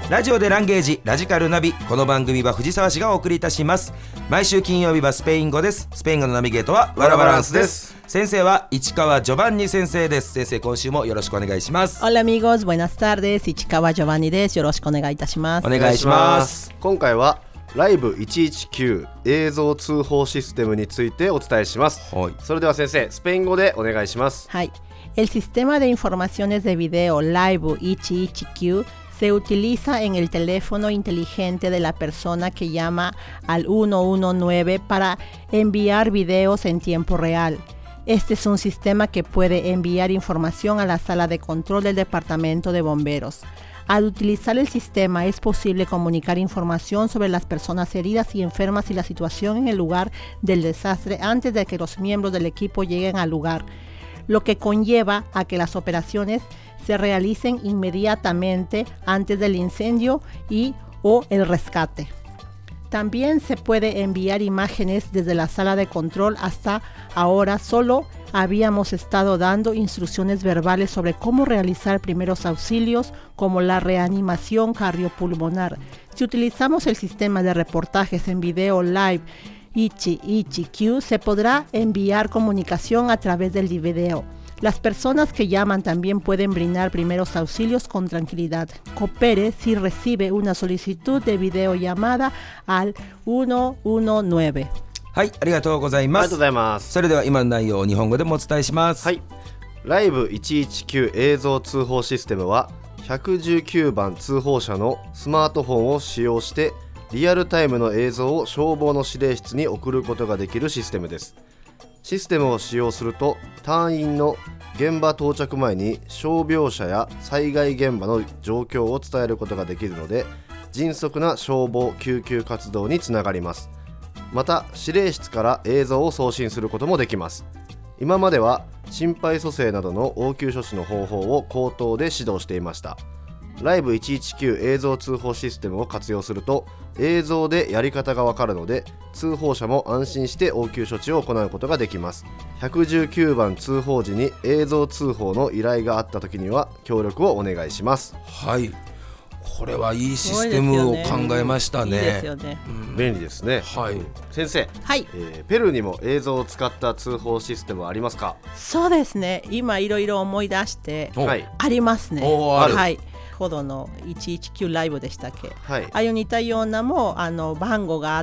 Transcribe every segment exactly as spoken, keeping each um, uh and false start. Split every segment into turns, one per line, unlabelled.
ラジオでランゲージラジカルナビ。この番組は藤沢市がお送りいたします。毎週金曜日はスペイン語です。スペイン語のナビゲートはワラバランスです。先生は市川ジョバンニ先生です。先生、今週もよろしくお願いします。
Hola amigos, buenas tardes. 市川ジョバンニです。よろしくお願いいたします。
お願いします。
今回はライブいちいちきゅう映像通報システムについてお伝えします。はい、それでは先生、スペイン語でお願いします。
はい。El sistema de informaciones de video Liveいちいちきゅうse utiliza en el teléfono inteligente de la persona que llama al ciento diecinueve para enviar videos en tiempo real. Este es un sistema que puede enviar información a la sala de control del departamento de bomberos. Al utilizar el sistema es posible comunicar información sobre las personas heridas y enfermas y la situación en el lugar del desastre antes de que los miembros del equipo lleguen al lugar, lo que conlleva a que las operaciones se realicen inmediatamente antes del incendio y o el rescate. También se puede enviar imágenes desde la sala de control. Hasta ahora solo habíamos estado dando instrucciones verbales sobre cómo realizar primeros auxilios como la reanimación cardiopulmonar. Si utilizamos el sistema de reportajes en video Liveいちいちきゅう, se podrá enviar comunicación a través del video. Las personas que llaman también pueden brindar primeros auxilios con tranquilidad. Coopere si recibe una solicitud de videollamada al ciento diecinueve。
はい、ありがとうございます。
ありがとうございます。
それでは今の内容を日本語でもお伝えします。
はい。ライブいちいちきゅう映像通報システムはひゃくじゅうきゅうばん通報者のスマートフォンを使用してリアルタイムの映像を消防の指令室に送ることができるシステムです。システムを使用すると隊員の現場到着前に傷病者や災害現場の状況を伝えることができるので、迅速な消防救急活動につながります。また指令室から映像を送信することもできます。今までは心肺蘇生などの応急処置の方法を口頭で指導していました。ライブいちいちきゅう映像通報システムを活用すると映像でやり方がわかるので、通報者も安心して応急処置を行うことができます。ひゃくじゅうきゅうばん通報時に映像通報の依頼があった時には協力をお願いします。
はい、これはいいシステムを考えましたね。
いいですよね。
うん、便利ですね。はい、先生、
はい、
えー、ペルーにも映像を使った通報システムはありますか？
そうですね、今いろいろ思い出して、はい、ありますね。
ある。
はい、ほどのいちいちきゅうライブでしたっけ、はい、ああいう似たようなもあの番号があって、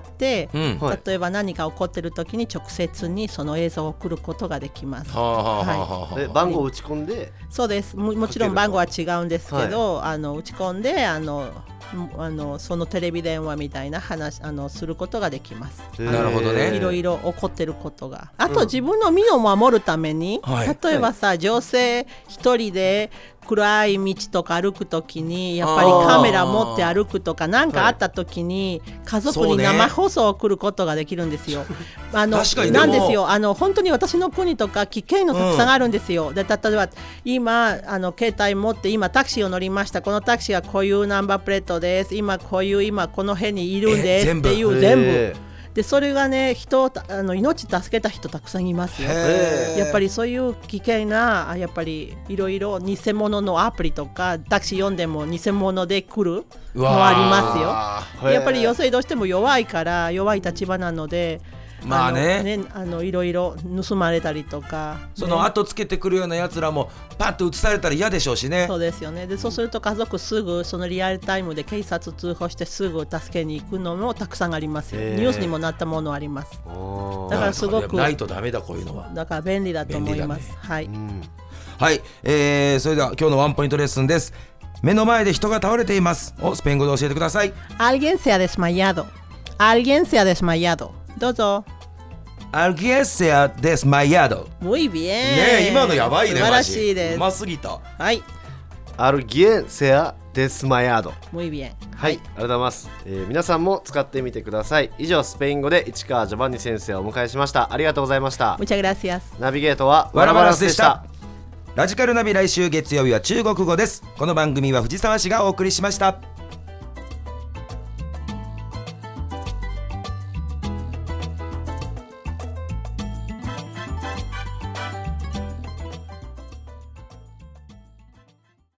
うん、例えば何か起こってる時に直接にその映像を送ることができます。
はい、で番号を打ち込んで、
そうです。 も, もちろん番号は違うんですけど、はい、あの打ち込んであのあのそのテレビ電話みたいな話あのすることができます。
なるほどね。
いろいろ起こってることが、あと自分の身を守るために、うん、例えばさ、はい、女性一人で暗い道とか歩くときにやっぱりカメラ持って歩くとか何かあったときに家族に生放送を送ることができるんですよ。あのなんですよ、あの本当に私の国とか危険のたくさんあるんですよ。うん、で例えば今あの携帯持って今タクシーを乗りました。このタクシーはこういうナンバープレートです。今こういう今この辺にいるんですっていう全部。でそれがね、人あの命助けた人たくさんいますよ。やっぱりそういう危険なやっぱりいろいろ偽物のアプリとかタクシー読んでも偽物で来るのありますよ。やっぱり女性どうしても弱いから弱い立場なので、
まあね、
ね、あのいろいろ盗まれたりとか、ね、
その後つけてくるようなやつらもパッと映されたら嫌でしょうしね。
そうですよね。でそうすると家族すぐそのリアルタイムで警察通報してすぐ助けに行くのもたくさんありますよ。ニュースにもなったものあります。だからすごく
ないとダメだ、こういうのは。だ
から便利だと思います。ね、はい、うん、
はい、えー、それでは今日のワンポイントレッスンです。目の前で人が倒れていますをスペイン語で教えてください。
Alguien se ha desmayado. Alguien se ha desmayado. どうぞ。
Alguien se ha desmayado.
Muy bien.
ねえ、今のやばいね。
素晴らしいです。
うますぎた。
はい。
Alguien se ha desmayado.
Muy bien.
はい、ありがとうございます。えー、皆さんも使ってみてください。以上、スペイン語で市川ジョバンニ先生をお迎えしました。ありがとうございました。
Muchas gracias.
ナビゲートは
ワラバランスでした。ラジカルナビ、来週月曜日は中国語です。この番組は藤沢市がお送りしました。